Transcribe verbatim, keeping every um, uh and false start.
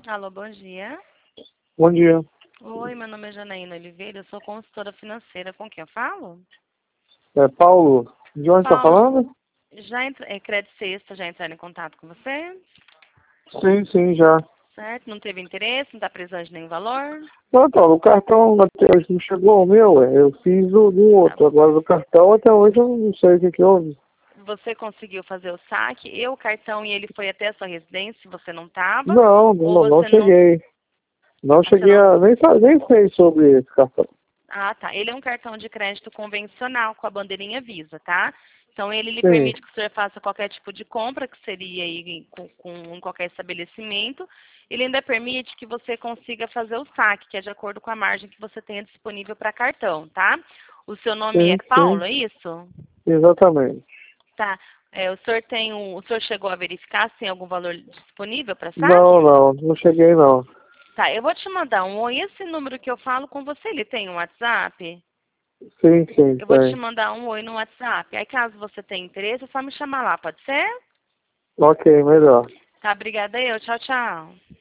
Alô, bom dia. Bom dia. Oi, meu nome é Janaína Oliveira, eu sou consultora financeira. Com quem eu falo? É Paulo. De onde está Paulo, falando? já entra... é Crédito Sexta, já entraram em contato com você? Sim, sim, já. Certo? Não teve interesse, não está precisando de nenhum valor? Não, então, o cartão até hoje não chegou o meu, é. Eu fiz o do Tá. outro. Agora do cartão até hoje eu não sei o que que houve. Você conseguiu fazer o saque, eu, o cartão, e ele foi até a sua residência, você não estava? Não, Ou não, não você não... cheguei. Não Você cheguei não... a... Nem, sa- nem sei sobre esse cartão. Ah, tá. Ele é um cartão de crédito convencional com a bandeirinha Visa, tá? Então, ele lhe Sim, permite que o senhor faça qualquer tipo de compra, que seria aí com, com em qualquer estabelecimento. Ele ainda permite que você consiga fazer o saque, que é de acordo com a margem que você tenha disponível para cartão, tá? O seu nome é sim, Paulo, sim. é isso? Exatamente. Tá. É, o senhor tem um, o senhor chegou a verificar se tem algum valor disponível para Não, saque? não, não cheguei não. Tá, eu vou te mandar um oi. Esse número que eu falo com você, ele tem um WhatsApp? Sim, sim, Eu vou te tem. mandar um oi no WhatsApp. Aí, caso você tenha interesse, é só me chamar lá, pode ser? Ok, melhor. Tá, obrigada eu. Tchau, tchau.